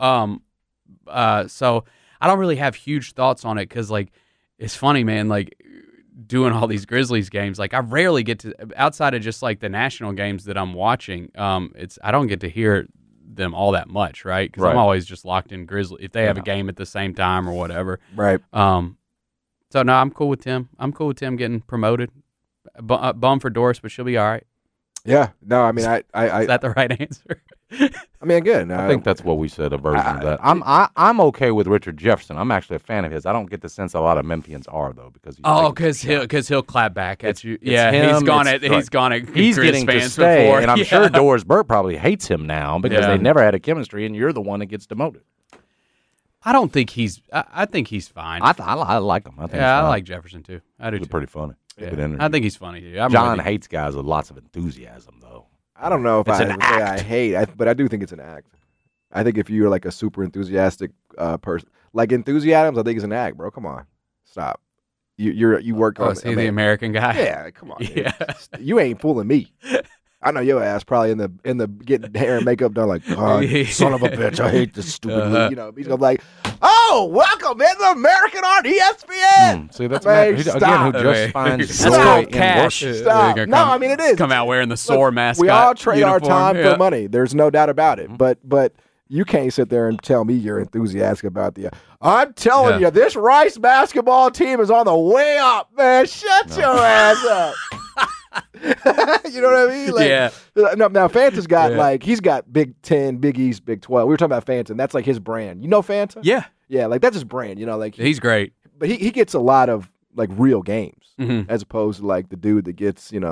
So I don't really have huge thoughts on it because, like, it's funny, man. Like doing all these Grizzlies games, like I rarely get to outside of just like the national games that I'm watching. I don't get to hear them all that much, right? Because I'm always just locked in Grizzly if they have a game at the same time or whatever, Right. So no, I'm cool with Tim. I'm cool with Tim getting promoted. Bum for Doris, but she'll be all right. Yeah. No, I mean, Is that the right answer? I mean, again, I think that's what we said, a version of that. I'm okay with Richard Jefferson. I'm actually a fan of his. I don't get the sense a lot of Memphians are, though, because he'll clap back at you. Yeah, he's gone at he's Grizz getting to fans stay, before. and I'm sure Doris Burke probably hates him now because Yeah. they never had a chemistry, and you're the one that gets demoted. I don't think he's. I think he's fine. I like him. I think I like Jefferson too. I do He's too. pretty funny. Yeah. Good energy. I think he's funny too. John hates guys with lots of enthusiasm, though. I don't know if It's I an would say I act. hate, but I do think it's an act. I think if you're like a super enthusiastic person, like enthusiasm, I think it's an act, bro. Come on, stop. You work on. Is he the American guy? Yeah, come on. Yeah. You ain't fooling me. I know your ass probably in the getting hair and makeup done like, God, son of a bitch, I hate this stupid league. He's gonna be like, oh, welcome in the American on ESPN. See, that's Man, Matt, stop. who just finds That's joy all in cash. work. Stop. They're No, gonna I mean it is. come out wearing the SOAR mascot. We all trade our uniform. time Yeah. for money. There's no doubt about it. But you can't sit there and tell me you're enthusiastic about the. I'm telling you, this Rice basketball team is on the way up, man. Shut your ass up. You know what I mean? Like, Yeah. Now Fanta's got he's got Big 10, Big East, Big 12. We were talking about Fanta, and that's like his brand. You know Fanta? Yeah, Yeah, like that's his brand. You know, like he's great. but he gets a lot of like real games Mhm. as opposed to like the dude that gets the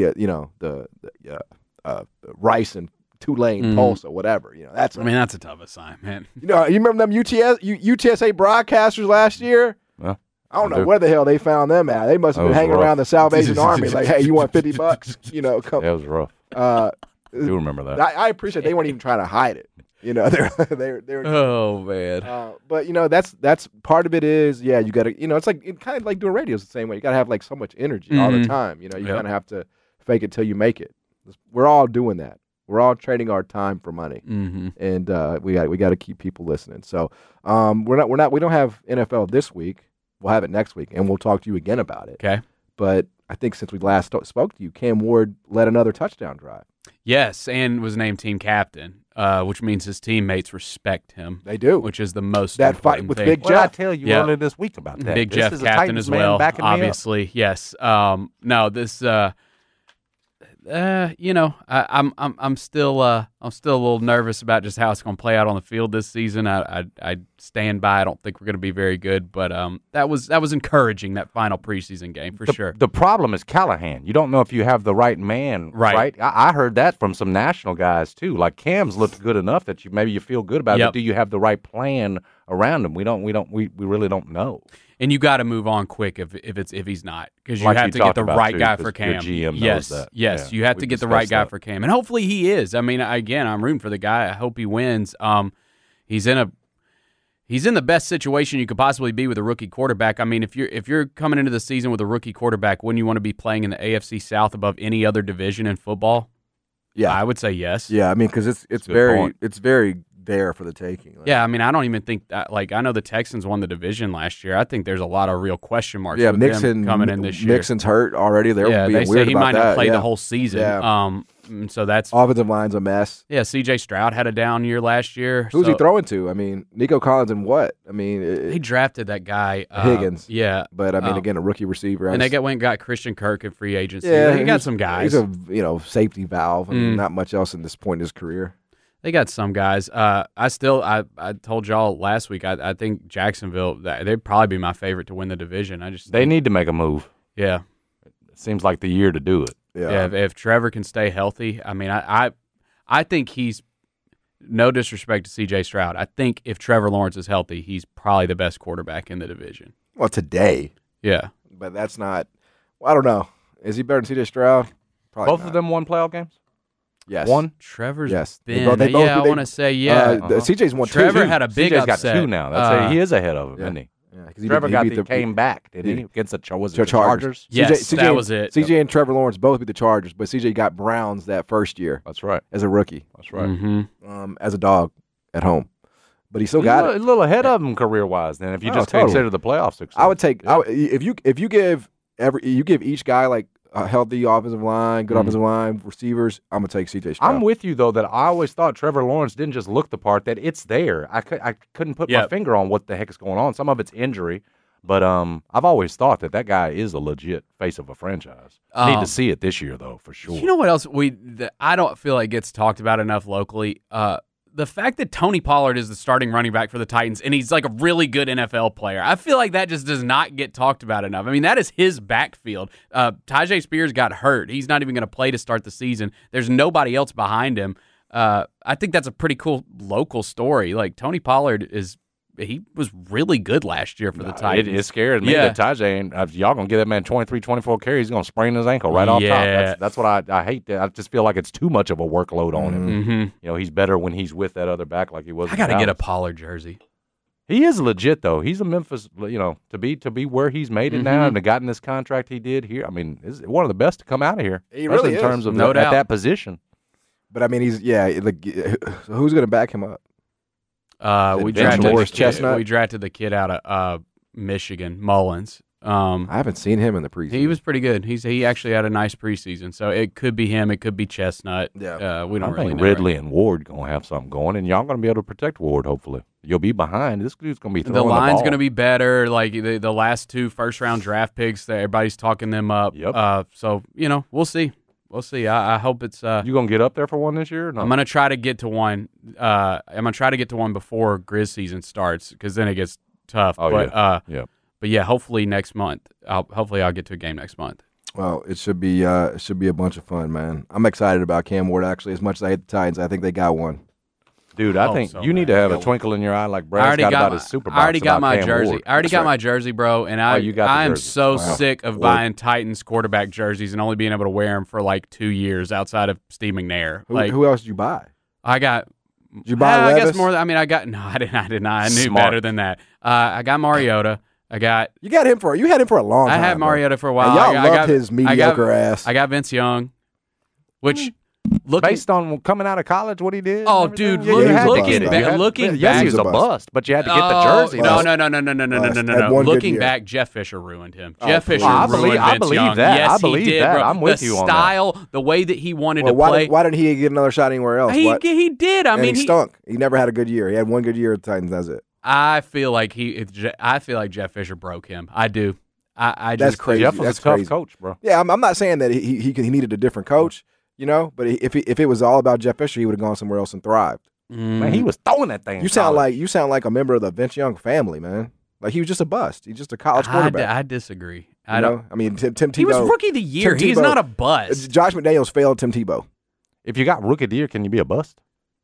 Rice and Tulane Pulse or whatever. You know, that's I mean, that's a tough assignment, man. you remember them UTSA broadcasters last year? Well, I don't know where the hell they found them at. They must have been was hanging rough. around the Salvation Army like, hey, you want $50? You know, come. Yeah, it was rough. Uh, I do remember that. I appreciate they weren't even trying to hide it. You know, they were. Oh man. But that's part of it is you got to it's like kind of like doing radio is the same way. You got to have like so much energy all the time. You know, you kind of have to fake it till you make it. We're all doing that. We're all trading our time for money, and we got to keep people listening. So we don't have NFL this week. We'll have it next week, and we'll talk to you again about it. Okay. But I think since we last spoke to you, Cam Ward led another touchdown drive. Yes, and was named team captain, which means his teammates respect him. They do, which is the most that fight important with thing. Big What did I Jeff. tell you Yeah. earlier this week about that? Big This Jeff is a captain Titans as man well. backing me up. Obviously, yes. No, this. I'm still a little nervous about just how it's going to play out on the field this season. I stand by. I don't think we're going to be very good, but that was encouraging, that final preseason game for sure. The problem is Callahan. You don't know if you have the right man, Right. I heard that from some national guys too. Like Cam's looked good enough that you feel good about it. Yep. But do you have the right plan around him? We really don't know. And you got to move on quick if he's not, because you Like have you to get talked the about, right too, guy 'cause for your Cam. GM knows yes, that. yes, Yeah, you have we to get the right discussed guy that. for Cam, and hopefully he is. I mean, again, I'm rooting for the guy. I hope he wins. He's in the best situation you could possibly be with a rookie quarterback. I mean, if you're coming into the season with a rookie quarterback, wouldn't you want to be playing in the AFC South above any other division in football? Yeah, I would say yes. Yeah, I mean, because it's a good very point. it's very there for the taking. Like, Yeah, I mean, I don't even think that. Like, I know the Texans won the division last year. I think there's a lot of real question marks. yeah. with them coming in this year. Mixon's hurt already. They're Yeah, being they say weird he about might that. not play yeah. the whole season. Yeah. So that's offensive line's a mess. Yeah, C.J. Stroud had a down year last year. Who's he throwing to? I mean, Nico Collins and what? I mean, he drafted that guy Higgins. Yeah, but I mean, again, a rookie receiver. And they went and got Christian Kirk in free agency. Yeah, he got some guys. He's a safety valve. I mean, not much else in this point in his career. They got some guys. I told y'all last week. I think Jacksonville. They'd probably be my favorite to win the division. They need to make a move. Yeah, it seems like the year to do it. Yeah. If Trevor can stay healthy, I mean, I think he's, no disrespect to C.J. Stroud, I think if Trevor Lawrence is healthy, he's probably the best quarterback in the division. Well, today. Yeah. But that's not, I don't know. Is he better than C.J. Stroud? Probably Both not. of them won playoff games? Yes. One? Trevor's yes. been, I want to say, yeah. CJ's won Trevor two. had a big CJ's upset. got two now. That's he's ahead of him, isn't he? Yeah, Trevor came back, didn't he? Against the Chargers? Yes, that was it. CJ and Trevor Lawrence both beat the Chargers, but CJ got Browns that first year. That's right. As a rookie. That's right. Mm-hmm. As a dog at home. But he still got it. A little ahead of him career-wise then, if you just consider the playoff success. I would take if you give each guy like a healthy offensive line, good offensive line, receivers, I'm going to take C.J. Stroud. I'm with you, though, that I always thought Trevor Lawrence didn't just look the part, that it's there. I couldn't put my finger on what the heck is going on. Some of it's injury, but I've always thought that guy is a legit face of a franchise. Need to see it this year, though, for sure. You know what else I don't feel like gets talked about enough locally? The fact that Tony Pollard is the starting running back for the Titans, and he's like a really good NFL player. I feel like that just does not get talked about enough. I mean, that is his backfield. Tyjae Spears got hurt. He's not even going to play to start the season. There's nobody else behind him. I think that's a pretty cool local story. Like, Tony Pollard he was really good last year for the Titans. It scares me that Tyjae, y'all going to give that man 23, 24 carries, he's going to sprain his ankle right off top. That's what I hate. I just feel like it's too much of a workload on him. Mm-hmm. You know, he's better when he's with that other back like he was. I got to get a Pollard jersey. He is legit, though. He's a Memphis, to be where he's made it now and to gotten this contract he did here. I mean, is one of the best to come out of here. He really is. In terms of at that position. But, I mean, who's going to back him up? We drafted the kid out of Michigan, Mullins. I haven't seen him in the preseason. He was pretty good. He actually had a nice preseason. So it could be him. It could be Chestnut. Yeah. We don't really know. Ridley and Ward going to have something going, and y'all going to be able to protect Ward, hopefully. You'll be behind. This dude's going to be throwing the ball. The line's going to be better. Like the last two first-round draft picks, everybody's talking them up. Yep. So, we'll see. We'll see. I hope it's. You gonna get up there for one this year? Or no? I'm gonna try to get to one. I'm gonna try to get to one before Grizz season starts, because then it gets tough. But yeah, hopefully next month. Hopefully I'll get to a game next month. Well, it should be a bunch of fun, man. I'm excited about Cam Ward, actually. As much as I hate the Titans, I think they got one. Dude, I think you need to have a twinkle in your eye like Brad's got about his Super Bowl. I already got my jersey. I already got my jersey, bro, and I am so sick of buying Titans quarterback jerseys and only being able to wear them for like 2 years outside of Steve McNair. Who else did you buy? I got. Did you buy Levis? I guess more. I did not. I knew better than that. I got Mariota. You had him for a long time. I had Mariota for a while. And y'all loved his mediocre ass. I got Vince Young, which. Based on coming out of college, what he did? Oh, dude, looking back, yes, he was a bust, but you had to get the jersey. No. Looking back, Jeff Fisher ruined him. Jeff Fisher ruined Vince Young. That. Yes, I believe he did, that. bro. I'm with you on that. The style, the way that he wanted to play. Why didn't he get another shot anywhere else? He did. I mean, he stunk. He never had a good year. He had one good year at the Titans. That's it. I feel like Jeff Fisher broke him. I do. That's crazy. Jeff was a tough coach, bro. Yeah, I'm not saying that he needed a different coach. But if it was all about Jeff Fisher, he would have gone somewhere else and thrived. Man, he was throwing that thing. You sound like a member of the Vince Young family, man. Like, he was just a bust. He's just a college quarterback. I disagree. I mean, Tim Tebow. He was rookie of the year. He's not a bust. Josh McDaniels failed Tim Tebow. If you got rookie of the year, can you be a bust?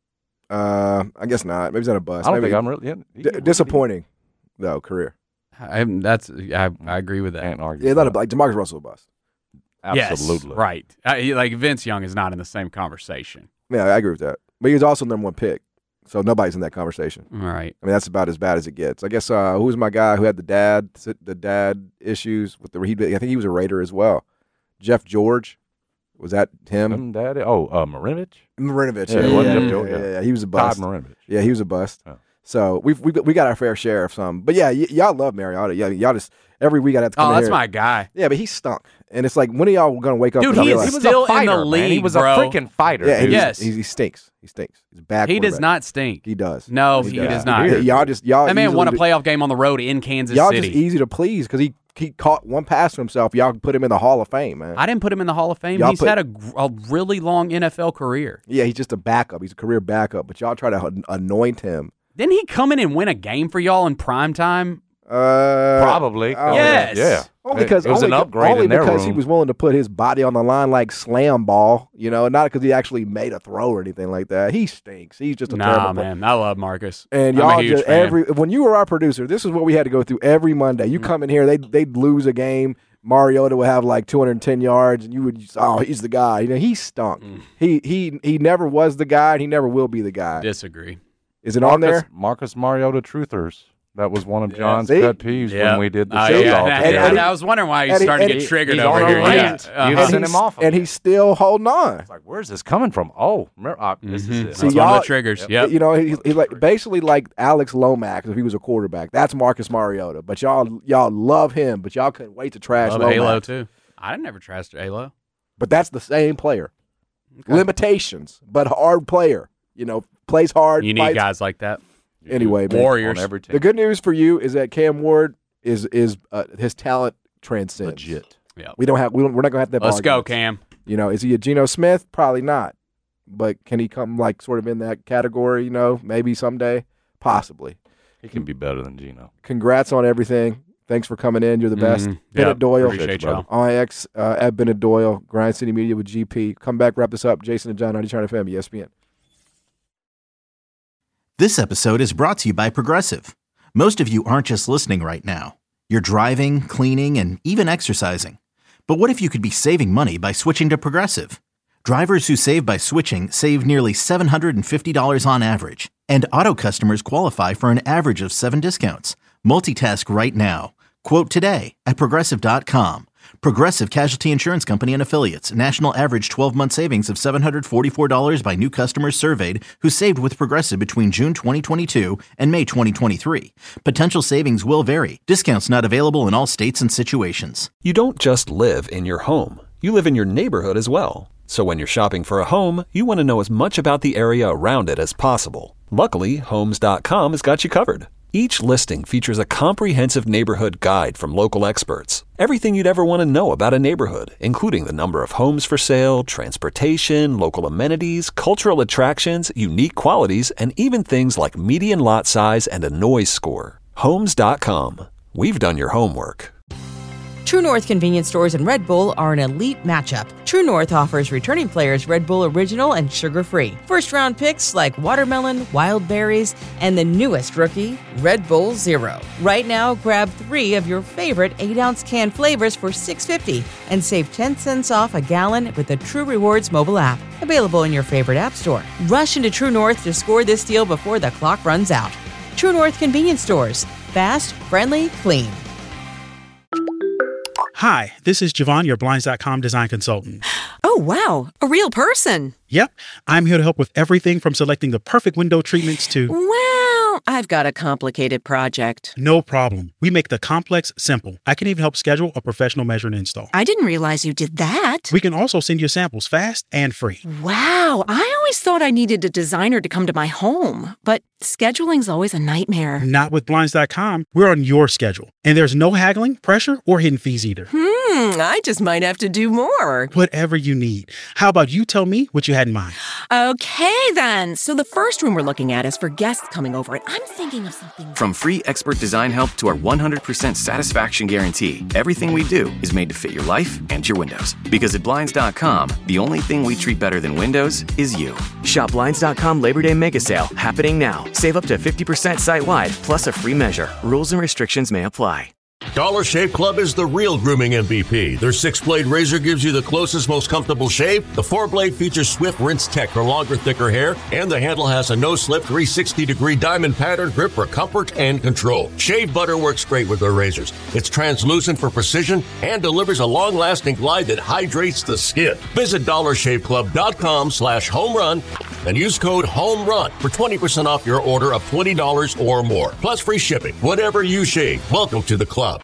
I guess not. Maybe he's not a bust. I don't think I'm really disappointing though career. I agree with that. Can't argue. Yeah, like DeMarcus Russell a bust. Absolutely. Yes, right. Like Vince Young is not in the same conversation. Yeah, I agree with that. But he was also number one pick, so nobody's in that conversation. All right. I mean, that's about as bad as it gets. I guess who's my guy who had the dad issues with I think he was a Raider as well. Jeff George, was that him? Marinovich. Marinovich. Yeah, Yeah, he was a bust. Todd Marinovich. Yeah, he was a bust. Oh. So we got our fair share of some. But yeah, y'all love Mariota. Yeah, y'all just every week I have to come in that's here. my guy. Yeah, but he stunk. And it's like, when are y'all going to wake up? Dude, and he realize, is still fighter, in the league, man. He was bro. a freaking fighter. Yeah, yes. He stinks. He stinks. He's a bad He does quarterback. not stink. He does. No, he does not. Y'all That man won a playoff game on the road in Kansas y'all City. just easy to please because he caught one pass for himself. Y'all put him in the Hall of Fame, man. I didn't put him in the Hall of Fame. He's had a really long NFL career. Yeah, he's just a backup. He's a career backup. But y'all try to anoint him. Didn't he come in and win a game for y'all in prime time? Probably. Yes. Yeah. Only because it was an upgrade in their because he room. was willing to put his body on the line like slam ball, not because he actually made a throw or anything like that. He stinks. He's just a terrible player. Man. I love Marcus. And I'm y'all a huge just fan. when you were our producer, this is what we had to go through every Monday. You come in here, they'd lose a game. Mariota would have like 210 yards, and you would just, he's the guy. He stunk. He never was the guy, and he never will be the guy. Disagree. Is it on there? Marcus Mariota Truthers. That was one of John's pet peeves when we did the show. And I was wondering why he's starting to get triggered over here. You sent him off. And he's still holding on. It's like, where's this coming from? This is it. That's one of the triggers. Yep. He's like basically like Alex Lomax if he was a quarterback. That's Marcus Mariota. But y'all love him, but y'all couldn't wait to trash love Lomax. Halo too. I never trashed Halo. But that's the same player. Okay. Limitations, but hard player. Plays hard. You need guys like that. Anyway, man, Warriors. The good news for you is that Cam Ward is his talent transcends. Legit. Yeah. We're not going to have that. Let's go, Cam. Is he a Geno Smith? Probably not. But can he come like sort of in that category? Maybe someday, possibly. He can be better than Geno. Congrats on everything. Thanks for coming in. You're the best. Bennett Doyle. Appreciate y'all. On X at Bennett Doyle. Grind City Media with GP. Come back, wrap this up. Jason and John, 90 China FM, ESPN. This episode is brought to you by Progressive. Most of you aren't just listening right now. You're driving, cleaning, and even exercising. But what if you could be saving money by switching to Progressive? Drivers who save by switching save nearly $750 on average. And auto customers qualify for an average of 7 discounts. Multitask right now. Quote today at Progressive.com. Progressive Casualty Insurance Company and Affiliates. National average 12-month savings of $744 by new customers surveyed who saved with Progressive between June 2022 and May 2023. Potential savings will vary. Discounts not available in all states and situations. You don't just live in your home. You live in your neighborhood as well. So when you're shopping for a home, you want to know as much about the area around it as possible. Luckily, Homes.com has got you covered. Each listing features a comprehensive neighborhood guide from local experts. Everything you'd ever want to know about a neighborhood, including the number of homes for sale, transportation, local amenities, cultural attractions, unique qualities, and even things like median lot size and a noise score. Homes.com. We've done your homework. True North convenience stores and Red Bull are an elite matchup. True North offers returning players Red Bull Original and sugar-free. First-round picks like watermelon, wild berries, and the newest rookie, Red Bull Zero. Right now, grab 3 of your favorite 8-ounce can flavors for $6.50 and save 10 cents off a gallon with the True Rewards mobile app. Available in your favorite app store. Rush into True North to score this deal before the clock runs out. True North convenience stores. Fast, friendly, clean. Hi, this is Javon, your Blinds.com design consultant. Oh, wow. A real person. Yep. I'm here to help with everything from selecting the perfect window treatments to... Well, I've got a complicated project. No problem. We make the complex simple. I can even help schedule a professional measure and install. I didn't realize you did that. We can also send you samples fast and free. Wow. I always thought I needed a designer to come to my home, but scheduling's always a nightmare. Not with Blinds.com. We're on your schedule. And there's no haggling, pressure, or hidden fees either. I just might have to do more. Whatever you need. How about you tell me what you had in mind? Okay, then. So the first room we're looking at is for guests coming over, and I'm thinking of something... From free expert design help to our 100% satisfaction guarantee, everything we do is made to fit your life and your windows. Because at Blinds.com, the only thing we treat better than windows is you. Shop Blinds.com Labor Day Mega Sale, happening now. Save up to 50% site-wide, plus a free measure. Rules and restrictions may apply. Dollar Shave Club is the real grooming MVP. Their 6-blade razor gives you the closest, most comfortable shave. The 4-blade features Swift Rinse Tech for longer, thicker hair. And the handle has a no-slip 360-degree diamond pattern grip for comfort and control. Shave butter works great with their razors. It's translucent for precision and delivers a long-lasting glide that hydrates the skin. Visit DollarShaveClub.com/homerun and use code HOMERUN for 20% off your order of $20 or more. Plus free shipping. Whatever you shave, welcome to the club.